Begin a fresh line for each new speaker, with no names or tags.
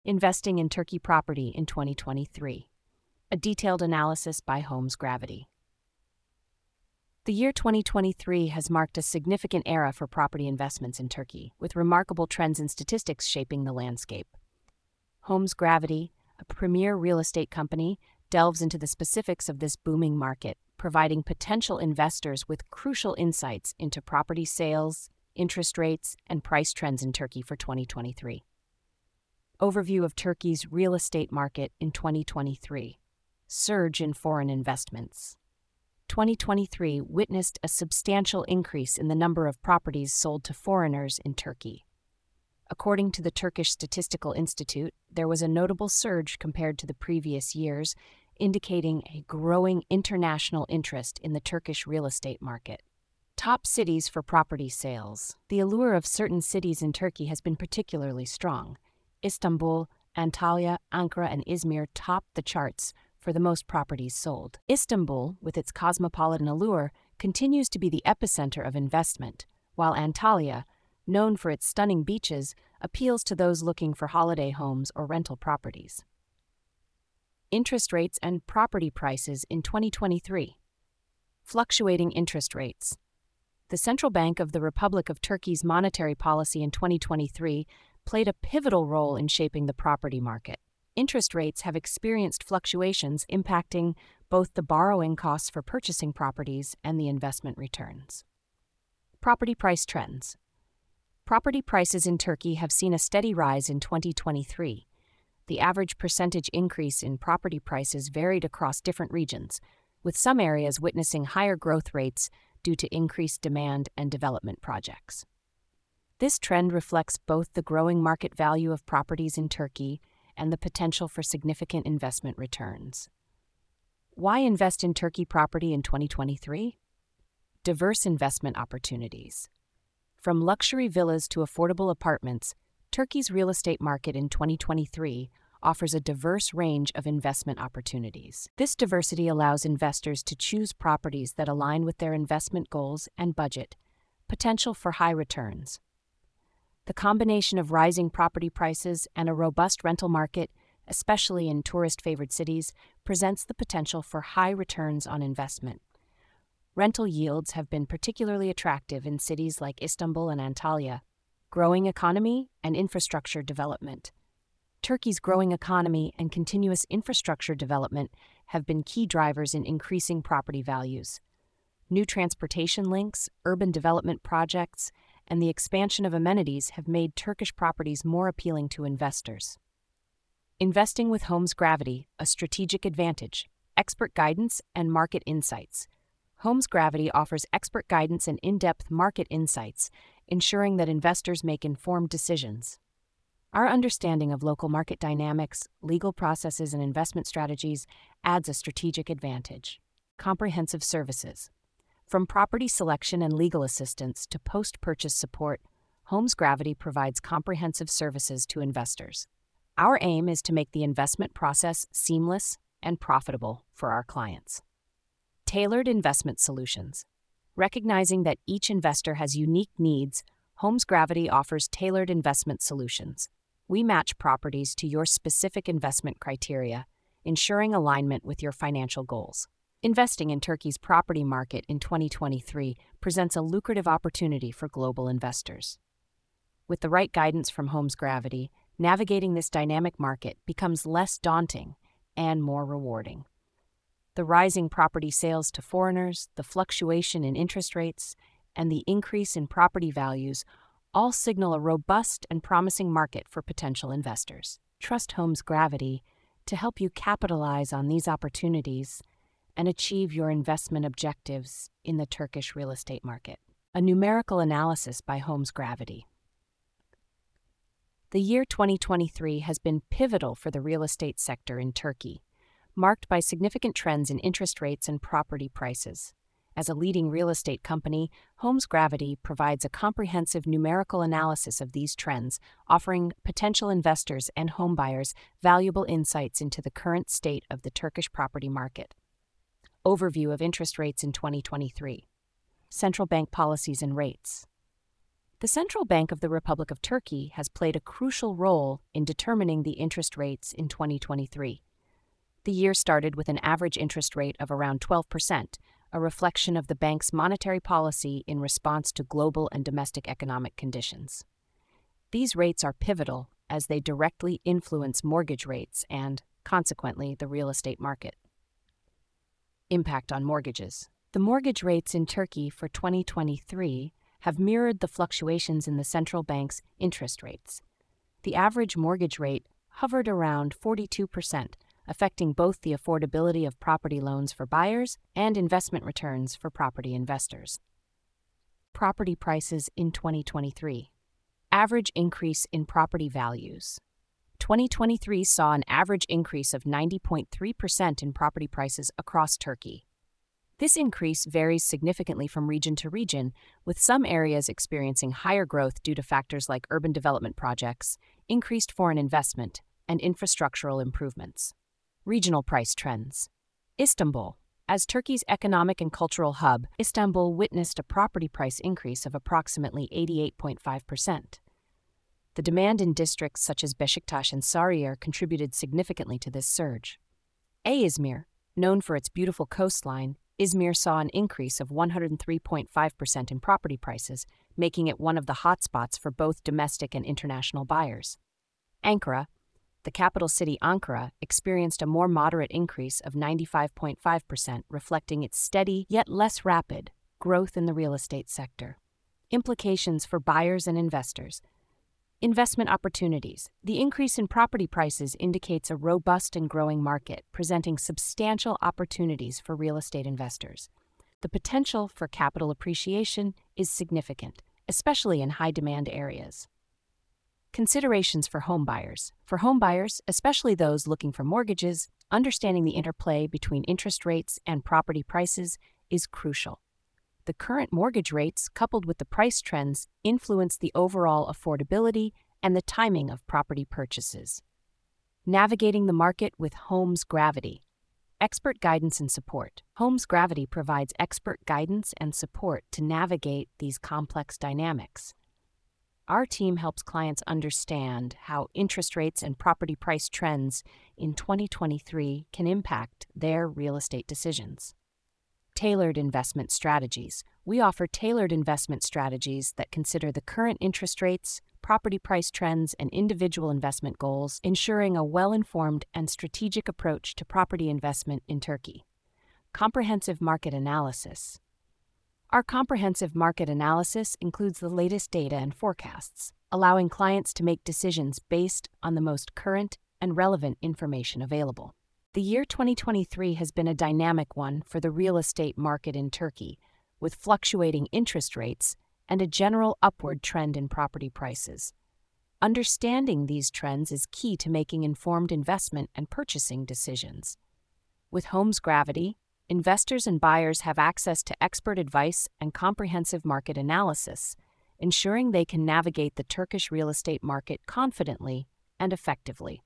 Investing in Turkey Property in 2023. A detailed analysis by Holmes Gravity. The year 2023 has marked a significant era for property investments in Turkey, with remarkable trends and statistics shaping the landscape. Holmes Gravity, a premier real estate company, delves into the specifics of this booming market, providing potential investors with crucial insights into property sales, interest rates, and price trends in Turkey for 2023. Overview of Turkey's real estate market in 2023. Surge in foreign investments. 2023 witnessed a substantial increase in the number of properties sold to foreigners in Turkey. According to the Turkish Statistical Institute, there was a notable surge compared to the previous years, indicating a growing international interest in the Turkish real estate market. Top cities for property sales. The allure of certain cities in Turkey has been particularly strong. Istanbul, Antalya, Ankara, and Izmir top the charts for the most properties sold. Istanbul, with its cosmopolitan allure, continues to be the epicenter of investment, while Antalya, known for its stunning beaches, appeals to those looking for holiday homes or rental properties. Interest rates and property prices in 2023. Fluctuating interest rates. The Central Bank of the Republic of Turkey's monetary policy in 2023 played a pivotal role in shaping the property market. Interest rates have experienced fluctuations impacting both the borrowing costs for purchasing properties and the investment returns. Property price trends. Property prices in Turkey have seen a steady rise in 2023. The average percentage increase in property prices varied across different regions, with some areas witnessing higher growth rates due to increased demand and development projects. This trend reflects both the growing market value of properties in Turkey and the potential for significant investment returns. Why invest in Turkey property in 2023? Diverse investment opportunities. From luxury villas to affordable apartments, Turkey's real estate market in 2023 offers a diverse range of investment opportunities. This diversity allows investors to choose properties that align with their investment goals and budget, potential for high returns. The combination of rising property prices and a robust rental market, especially in tourist-favored cities, presents the potential for high returns on investment. Rental yields have been particularly attractive in cities like Istanbul and Antalya. Growing economy and infrastructure development. Turkey's growing economy and continuous infrastructure development have been key drivers in increasing property values. New transportation links, urban development projects, and the expansion of amenities have made Turkish properties more appealing to investors. Investing with Holmes Gravity, a strategic advantage, expert guidance, and market insights. Holmes Gravity offers expert guidance and in-depth market insights, ensuring that investors make informed decisions. Our understanding of local market dynamics, legal processes, and investment strategies adds a strategic advantage. Comprehensive services. From property selection and legal assistance to post-purchase support, Holmes Gravity provides comprehensive services to investors. Our aim is to make the investment process seamless and profitable for our clients. Tailored investment solutions. Recognizing that each investor has unique needs, Holmes Gravity offers tailored investment solutions. We match properties to your specific investment criteria, ensuring alignment with your financial goals. Investing in Turkey's property market in 2023 presents a lucrative opportunity for global investors. With the right guidance from Holmes Gravity, navigating this dynamic market becomes less daunting and more rewarding. The rising property sales to foreigners, the fluctuation in interest rates, and the increase in property values all signal a robust and promising market for potential investors. Trust Holmes Gravity to help you capitalize on these opportunities and achieve your investment objectives in the Turkish real estate market. A numerical analysis by Holmes Gravity. The year 2023 has been pivotal for the real estate sector in Turkey, marked by significant trends in interest rates and property prices. As a leading real estate company, Holmes Gravity provides a comprehensive numerical analysis of these trends, offering potential investors and homebuyers valuable insights into the current state of the Turkish property market. Overview of interest rates in 2023. Central bank policies and rates. The Central Bank of the Republic of Turkey has played a crucial role in determining the interest rates in 2023. The year started with an average interest rate of around 12%, a reflection of the bank's monetary policy in response to global and domestic economic conditions. These rates are pivotal as they directly influence mortgage rates and, consequently, the real estate market. Impact on mortgages. The mortgage rates in Turkey for 2023 have mirrored the fluctuations in the central bank's interest rates. The average mortgage rate hovered around 42%, affecting both the affordability of property loans for buyers and investment returns for property investors. Property prices in 2023. Average increase in property values. 2023 saw an average increase of 90.3% in property prices across Turkey. This increase varies significantly from region to region, with some areas experiencing higher growth due to factors like urban development projects, increased foreign investment, and infrastructural improvements. Regional price trends. Istanbul. As Turkey's economic and cultural hub, Istanbul witnessed a property price increase of approximately 88.5%. The demand in districts such as Beşiktaş and Sarıyer contributed significantly to this surge. Izmir. Known for its beautiful coastline, Izmir saw an increase of 103.5% in property prices, making it one of the hotspots for both domestic and international buyers. Ankara. The capital city Ankara experienced a more moderate increase of 95.5%, reflecting its steady, yet less rapid, growth in the real estate sector. Implications for buyers and investors. Investment opportunities. The increase in property prices indicates a robust and growing market, presenting substantial opportunities for real estate investors. The potential for capital appreciation is significant, especially in high-demand areas. Considerations for home buyers. For home buyers, especially those looking for mortgages, understanding the interplay between interest rates and property prices is crucial. The current mortgage rates, coupled with the price trends, influence the overall affordability and the timing of property purchases. Navigating the market with Homes Gravity. Expert guidance and support. Homes Gravity provides expert guidance and support to navigate these complex dynamics. Our team helps clients understand how interest rates and property price trends in 2023 can impact their real estate decisions. Tailored investment strategies. We offer tailored investment strategies that consider the current interest rates, property price trends, and individual investment goals, ensuring a well-informed and strategic approach to property investment in Turkey. Comprehensive market analysis. Our comprehensive market analysis includes the latest data and forecasts, allowing clients to make decisions based on the most current and relevant information available. The year 2023 has been a dynamic one for the real estate market in Turkey, with fluctuating interest rates and a general upward trend in property prices. Understanding these trends is key to making informed investment and purchasing decisions. With Homes Gravity, investors and buyers have access to expert advice and comprehensive market analysis, ensuring they can navigate the Turkish real estate market confidently and effectively.